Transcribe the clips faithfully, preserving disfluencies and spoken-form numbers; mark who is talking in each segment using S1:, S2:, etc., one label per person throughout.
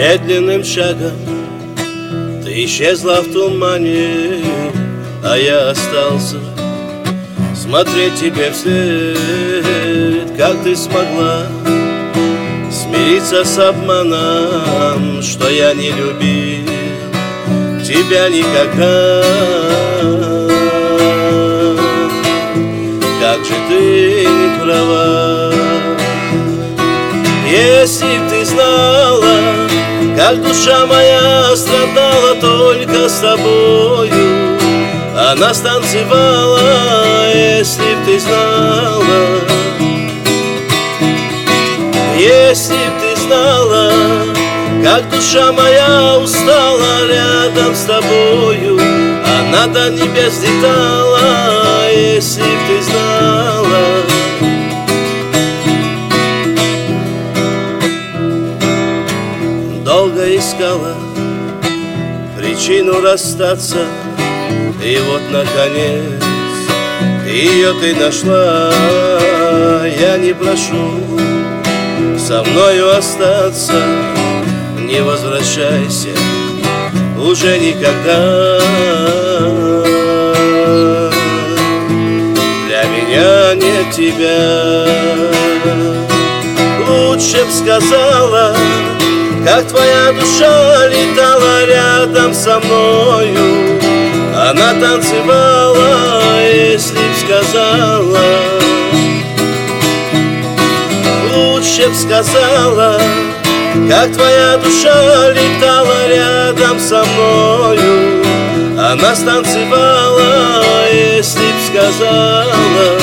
S1: Медленным шагом ты исчезла в тумане, а я остался смотреть тебе вслед. Как ты смогла смириться с обманом, что я не любил тебя никогда? Как же ты не права. Если б ты знала, как душа моя страдала только с тобою, она станцевала. Если б ты знала, если б ты знала, как душа моя устала рядом с тобою, она до небес летала. Если б ты знала. Долго искала причину расстаться, и вот наконец ее ты нашла. Я не прошу со мною остаться, не возвращайся уже никогда. Для меня нет тебя. Лучше б сказала, как твоя душа летала рядом со мною, она танцевала. Если б сказала, лучше б сказала, как твоя душа летала рядом со мною, она станцевала. Если б сказала.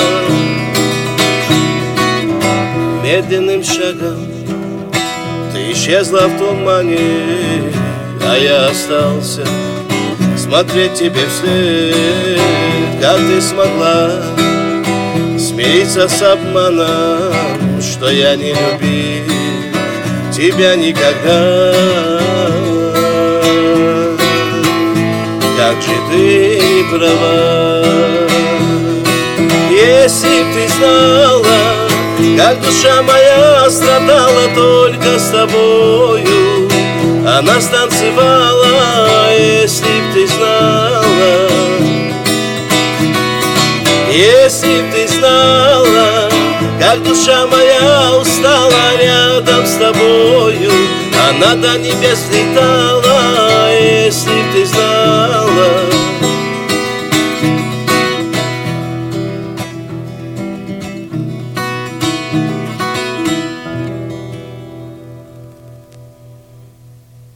S1: Медленным шагом ты исчезла в тумане, а я остался смотреть тебе вслед. Как ты смогла смириться с обманом, что я не любил тебя никогда? Как же ты не права. Если б ты знала, как душа моя страдала только с тобою, она станцевала. Если б ты знала, если б ты знала, как душа моя устала рядом с тобою, она до небес летала. Если б ты знала.